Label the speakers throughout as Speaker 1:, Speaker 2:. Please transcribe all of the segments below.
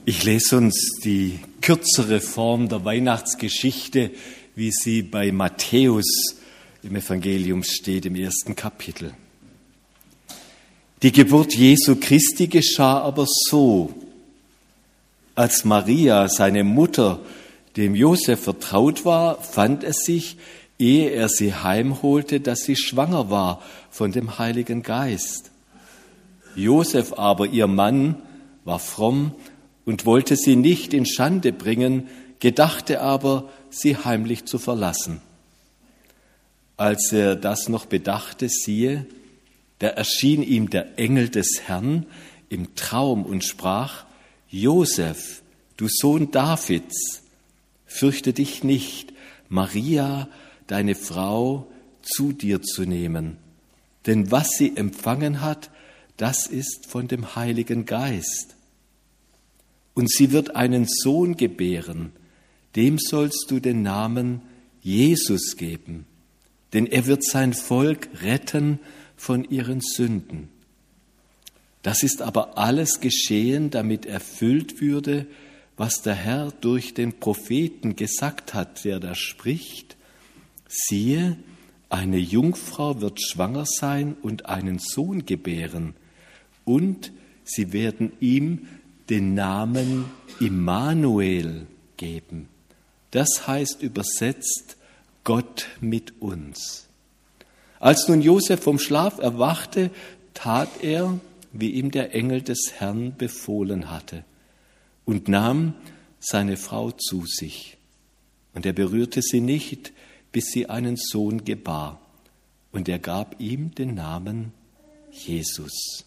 Speaker 1: Ich lese uns die kürzere Form der Weihnachtsgeschichte, wie sie bei Matthäus im Evangelium steht, im 1. Kapitel. Die Geburt Jesu Christi geschah aber so: Als Maria, seine Mutter, dem Josef vertraut war, fand es sich, ehe er sie heimholte, dass sie schwanger war von dem Heiligen Geist. Josef aber, ihr Mann, war fromm und wollte sie nicht in Schande bringen, gedachte aber, sie heimlich zu verlassen. Als er das noch bedachte, siehe, da erschien ihm der Engel des Herrn im Traum und sprach: Josef, du Sohn Davids, fürchte dich nicht, Maria, deine Frau, zu dir zu nehmen. Denn was sie empfangen hat, das ist von dem Heiligen Geist. Und sie wird einen Sohn gebären, dem sollst du den Namen Jesus geben, denn er wird sein Volk retten von ihren Sünden. Das ist aber alles geschehen, damit erfüllt würde, was der Herr durch den Propheten gesagt hat, der da spricht: Siehe, eine Jungfrau wird schwanger sein und einen Sohn gebären, und sie werden ihm den Namen Immanuel geben. Das heißt übersetzt Gott mit uns. Als nun Josef vom Schlaf erwachte, tat er, wie ihm der Engel des Herrn befohlen hatte, und nahm seine Frau zu sich. Und er berührte sie nicht, bis sie einen Sohn gebar. Und er gab ihm den Namen Jesus.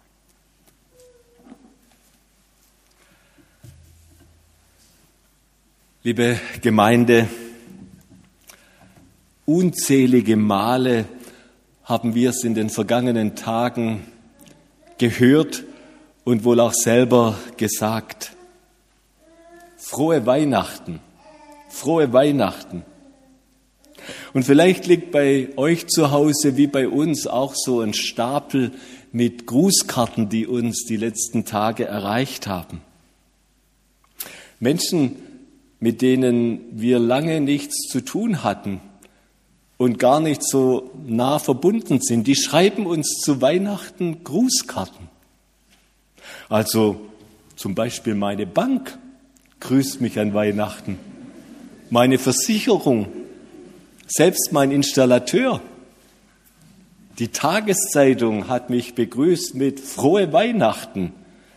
Speaker 1: Liebe Gemeinde, unzählige Male haben wir es in den vergangenen Tagen gehört und wohl auch selber gesagt: Frohe Weihnachten, frohe Weihnachten. Und vielleicht liegt bei euch zu Hause wie bei uns auch so ein Stapel mit Grußkarten, die uns die letzten Tage erreicht haben. Menschen, mit denen wir lange nichts zu tun hatten und gar nicht so nah verbunden sind, die schreiben uns zu Weihnachten Grußkarten. Also zum Beispiel meine Bank grüßt mich an Weihnachten, meine Versicherung, selbst mein Installateur. Die Tageszeitung hat mich begrüßt mit Frohe Weihnachten.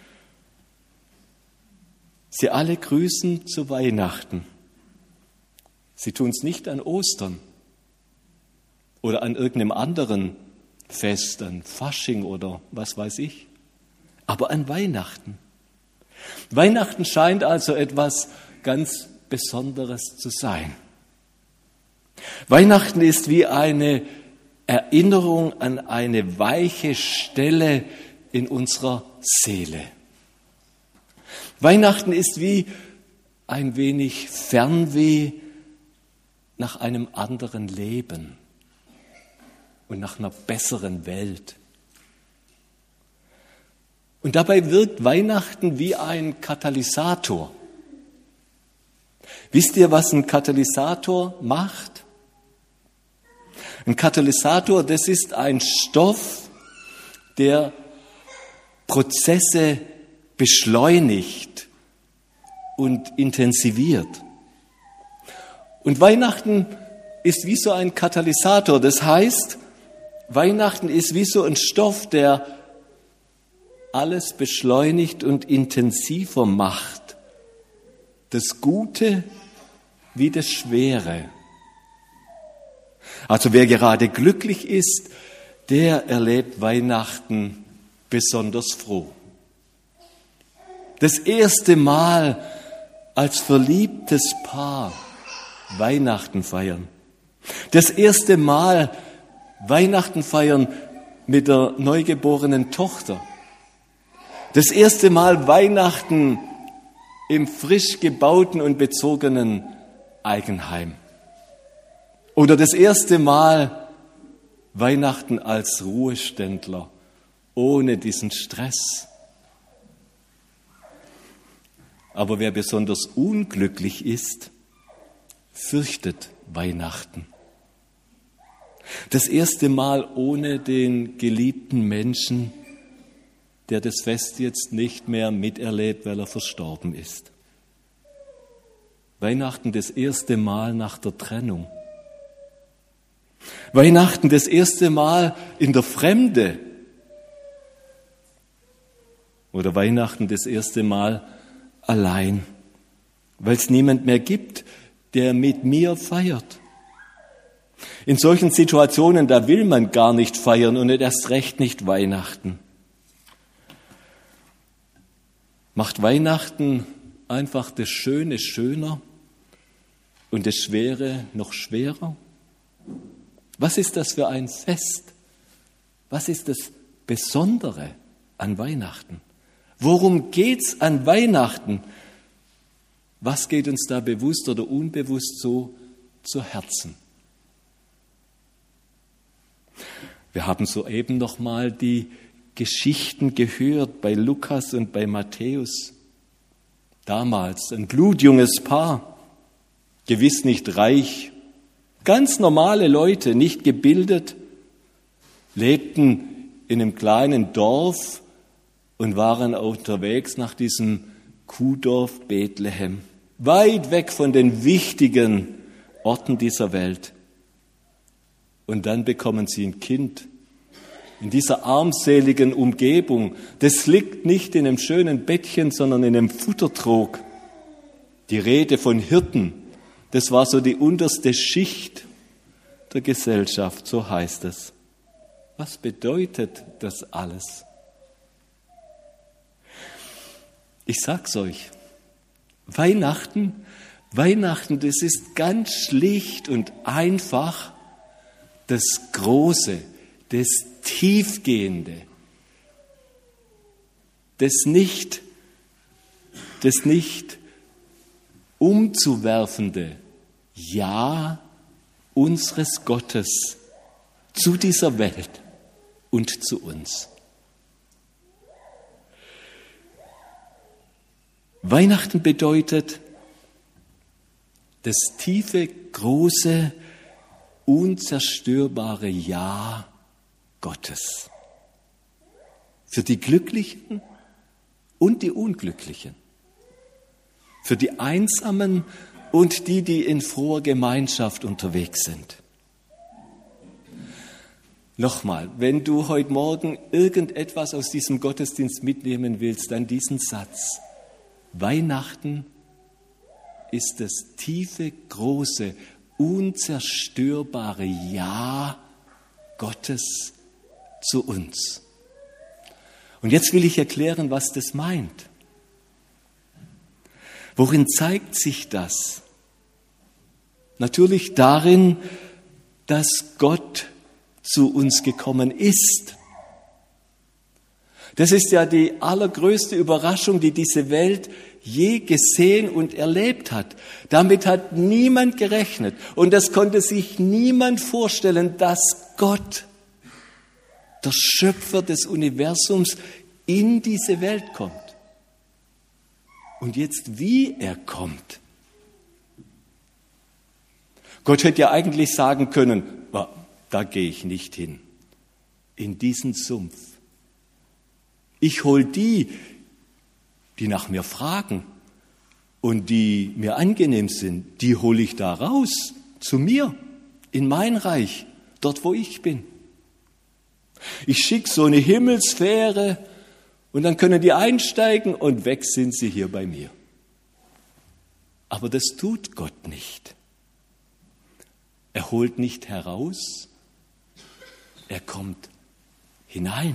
Speaker 1: Sie alle grüßen zu Weihnachten. Sie tun es nicht an Ostern oder an irgendeinem anderen Fest, an Fasching oder was weiß ich, aber an Weihnachten. Weihnachten scheint also etwas ganz Besonderes zu sein. Weihnachten ist wie eine Erinnerung an eine weiche Stelle in unserer Seele. Weihnachten ist wie ein wenig Fernweh nach einem anderen Leben und nach einer besseren Welt. Und dabei wirkt Weihnachten wie ein Katalysator. Wisst ihr, was ein Katalysator macht? Ein Katalysator, das ist ein Stoff, der Prozesse beschleunigt und intensiviert. Und Weihnachten ist wie so ein Katalysator. Das heißt, Weihnachten ist wie so ein Stoff, der alles beschleunigt und intensiver macht. Das Gute wie das Schwere. Also wer gerade glücklich ist, der erlebt Weihnachten besonders froh. Das erste Mal als verliebtes Paar Weihnachten feiern. Das erste Mal Weihnachten feiern mit der neugeborenen Tochter. Das erste Mal Weihnachten im frisch gebauten und bezogenen Eigenheim. Oder das erste Mal Weihnachten als Ruheständler, ohne diesen Stress. Aber wer besonders unglücklich ist, fürchtet Weihnachten. Das erste Mal ohne den geliebten Menschen, der das Fest jetzt nicht mehr miterlebt, weil er verstorben ist. Weihnachten das erste Mal nach der Trennung. Weihnachten das erste Mal in der Fremde. Oder Weihnachten das erste Mal allein, weil es niemand mehr gibt, der mit mir feiert. In solchen Situationen, da will man gar nicht feiern und erst recht nicht Weihnachten. Macht Weihnachten einfach das Schöne schöner und das Schwere noch schwerer? Was ist das für ein Fest? Was ist das Besondere an Weihnachten? Worum geht's an Weihnachten? Was geht uns da bewusst oder unbewusst so zu Herzen? Wir haben soeben noch mal die Geschichten gehört bei Lukas und bei Matthäus. Damals ein blutjunges Paar, gewiss nicht reich, ganz normale Leute, nicht gebildet, lebten in einem kleinen Dorf und waren unterwegs nach diesem Kuhdorf Bethlehem, weit weg von den wichtigen Orten dieser Welt. Und dann bekommen sie ein Kind in dieser armseligen Umgebung. Das liegt nicht in einem schönen Bettchen, sondern in einem Futtertrog. Die Rede von Hirten, das war so die unterste Schicht der Gesellschaft, so heißt es. Was bedeutet das alles? Ich sag's euch, Weihnachten, das ist ganz schlicht und einfach das Große, das Tiefgehende, das nicht umzuwerfende Ja unseres Gottes zu dieser Welt und zu uns. Weihnachten bedeutet das tiefe, große, unzerstörbare Ja Gottes. Für die Glücklichen und die Unglücklichen. Für die Einsamen und die in froher Gemeinschaft unterwegs sind. Nochmal, wenn du heute Morgen irgendetwas aus diesem Gottesdienst mitnehmen willst, dann diesen Satz. Weihnachten ist das tiefe, große, unzerstörbare Ja Gottes zu uns. Und jetzt will ich erklären, was das meint. Worin zeigt sich das? Natürlich darin, dass Gott zu uns gekommen ist. Das ist ja die allergrößte Überraschung, die diese Welt je gesehen und erlebt hat. Damit hat niemand gerechnet. Und das konnte sich niemand vorstellen, dass Gott, der Schöpfer des Universums, in diese Welt kommt. Und jetzt, wie er kommt. Gott hätte ja eigentlich sagen können, da gehe ich nicht hin, in diesen Sumpf. Ich hol die nach mir fragen und die mir angenehm sind, die hole ich da raus, zu mir, in mein Reich, dort wo ich bin. Ich schicke so eine Himmelsfähre und dann können die einsteigen und weg sind sie hier bei mir. Aber das tut Gott nicht. Er holt nicht heraus, er kommt hinein.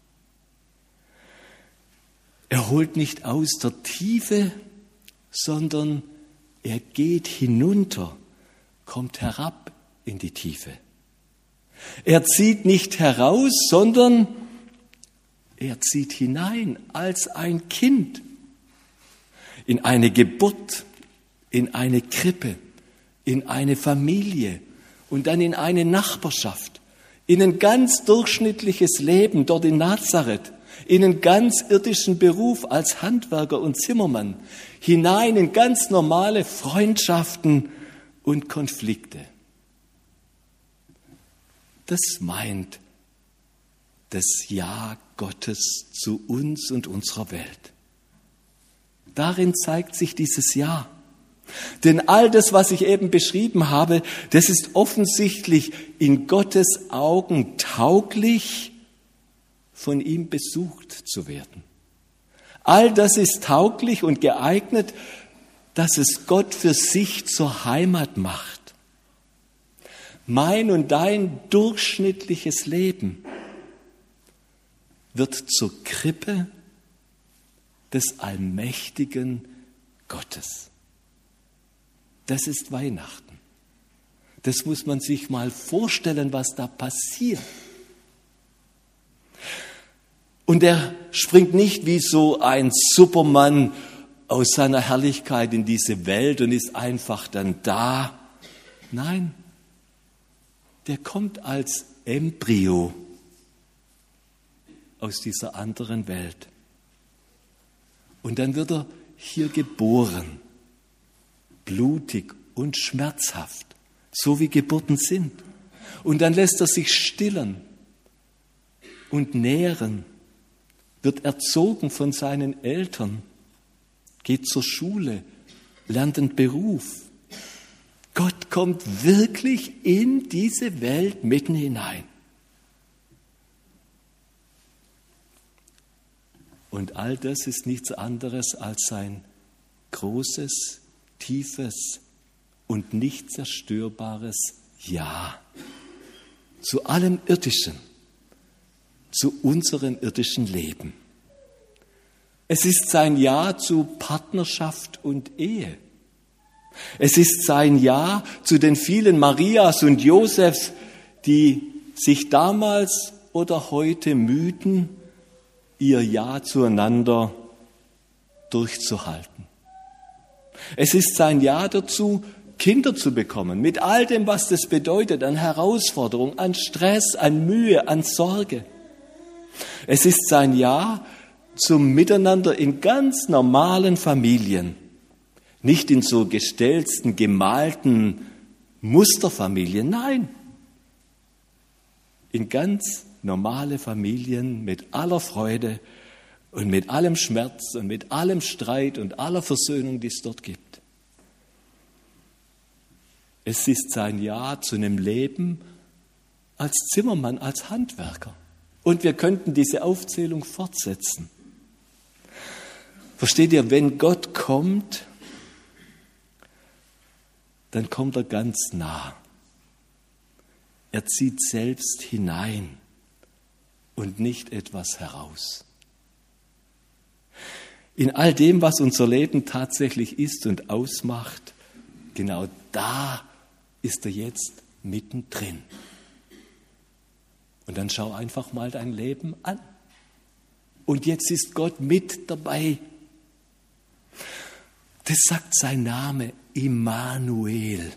Speaker 1: Er holt nicht aus der Tiefe, sondern er geht hinunter, kommt herab in die Tiefe. Er zieht nicht heraus, sondern er zieht hinein als ein Kind in eine Geburt, in eine Krippe, in eine Familie und dann in eine Nachbarschaft, in ein ganz durchschnittliches Leben dort in Nazareth. in einen ganz irdischen Beruf als Handwerker und Zimmermann, hinein in ganz normale Freundschaften und Konflikte. Das meint das Ja Gottes zu uns und unserer Welt. Darin zeigt sich dieses Ja. Denn all das, was ich eben beschrieben habe, das ist offensichtlich in Gottes Augen tauglich, von ihm besucht zu werden. All das ist tauglich und geeignet, dass es Gott für sich zur Heimat macht. Mein und dein durchschnittliches Leben wird zur Krippe des allmächtigen Gottes. Das ist Weihnachten. Das muss man sich mal vorstellen, was da passiert. Und er springt nicht wie so ein Superman aus seiner Herrlichkeit in diese Welt und ist einfach dann da. Nein, der kommt als Embryo aus dieser anderen Welt. Und dann wird er hier geboren, blutig und schmerzhaft, so wie Geburten sind. Und dann lässt er sich stillen und nähren, wird erzogen von seinen Eltern, geht zur Schule, lernt einen Beruf. Gott kommt wirklich in diese Welt mitten hinein. Und all das ist nichts anderes als sein großes, tiefes und nicht zerstörbares Ja zu allem Irdischen, zu unserem irdischen Leben. Es ist sein Ja zu Partnerschaft und Ehe. Es ist sein Ja zu den vielen Marias und Josefs, die sich damals oder heute müden, ihr Ja zueinander durchzuhalten. Es ist sein Ja dazu, Kinder zu bekommen, mit all dem, was das bedeutet, an Herausforderung, an Stress, an Mühe, an Sorge. Es ist sein Ja zum Miteinander in ganz normalen Familien, nicht in so gestelzten, gemalten Musterfamilien, nein, in ganz normale Familien mit aller Freude und mit allem Schmerz und mit allem Streit und aller Versöhnung, die es dort gibt. Es ist sein Ja zu einem Leben als Zimmermann, als Handwerker. Und wir könnten diese Aufzählung fortsetzen. Versteht ihr, wenn Gott kommt, dann kommt er ganz nah. Er zieht selbst hinein und nicht etwas heraus. In all dem, was unser Leben tatsächlich ist und ausmacht, genau da ist er jetzt mittendrin. Und dann schau einfach mal dein Leben an. Und jetzt ist Gott mit dabei. Das sagt sein Name, Immanuel.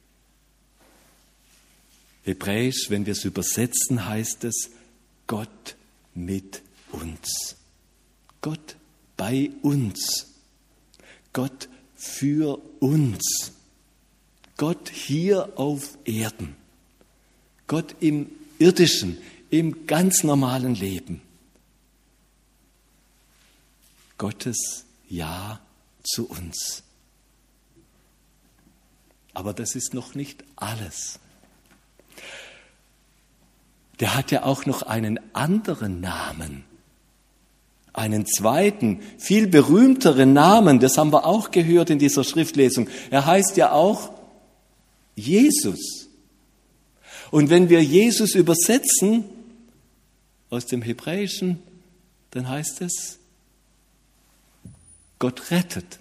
Speaker 1: Hebräisch, wenn wir es übersetzen, heißt es Gott mit uns. Gott bei uns. Gott für uns. Gott hier auf Erden. Gott im irdischen, im ganz normalen Leben. Gottes Ja zu uns. Aber das ist noch nicht alles. Der hat ja auch noch einen anderen Namen. Einen zweiten, viel berühmteren Namen, das haben wir auch gehört in dieser Schriftlesung. Er heißt ja auch Jesus. Und wenn wir Jesus übersetzen aus dem Hebräischen, dann heißt es, Gott rettet,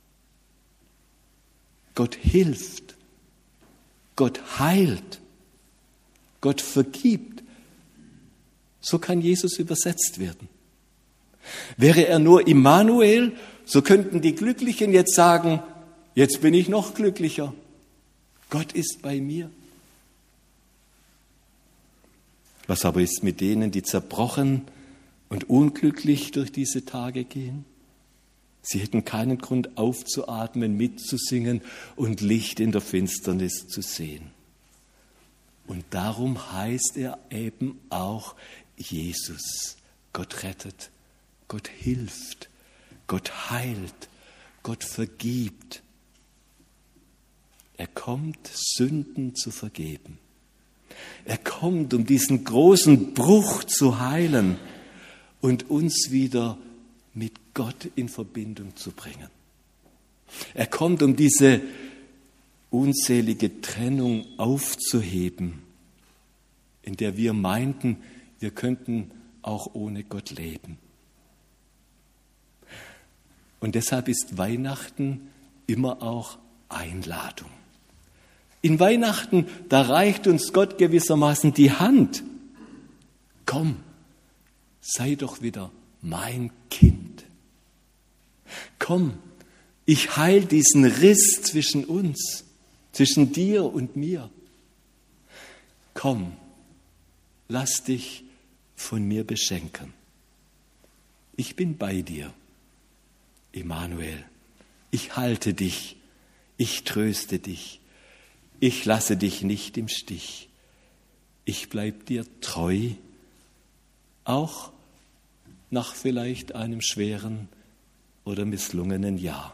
Speaker 1: Gott hilft, Gott heilt, Gott vergibt. So kann Jesus übersetzt werden. Wäre er nur Immanuel, so könnten die Glücklichen jetzt sagen, jetzt bin ich noch glücklicher. Gott ist bei mir. Was aber ist mit denen, die zerbrochen und unglücklich durch diese Tage gehen? Sie hätten keinen Grund aufzuatmen, mitzusingen und Licht in der Finsternis zu sehen. Und darum heißt er eben auch Jesus. Gott rettet, Gott hilft, Gott heilt, Gott vergibt. Er kommt, Sünden zu vergeben. Er kommt, um diesen großen Bruch zu heilen und uns wieder mit Gott in Verbindung zu bringen. Er kommt, um diese unselige Trennung aufzuheben, in der wir meinten, wir könnten auch ohne Gott leben. Und deshalb ist Weihnachten immer auch Einladung. In Weihnachten, da reicht uns Gott gewissermaßen die Hand. Komm, sei doch wieder mein Kind. Komm, ich heil diesen Riss zwischen uns, zwischen dir und mir. Komm, lass dich von mir beschenken. Ich bin bei dir, Immanuel. Ich halte dich, ich tröste dich, ich lasse dich nicht im Stich. Ich bleib dir treu, auch nach vielleicht einem schweren oder misslungenen Jahr.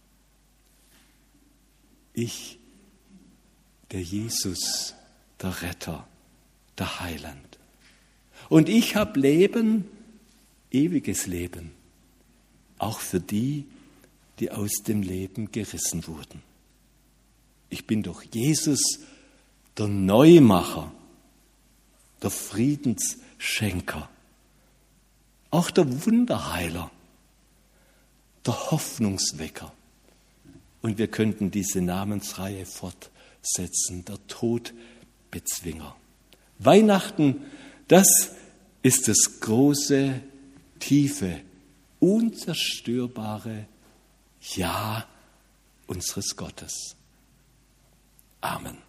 Speaker 1: Ich, der Jesus, der Retter, der Heiland. Und ich habe Leben, ewiges Leben, auch für die, die aus dem Leben gerissen wurden. Ich bin doch Jesus, der Neumacher, der Friedensschenker, auch der Wunderheiler, der Hoffnungswecker. Und wir könnten diese Namensreihe fortsetzen, der Todbezwinger. Weihnachten, das ist das große, tiefe, unzerstörbare Ja unseres Gottes. Amen.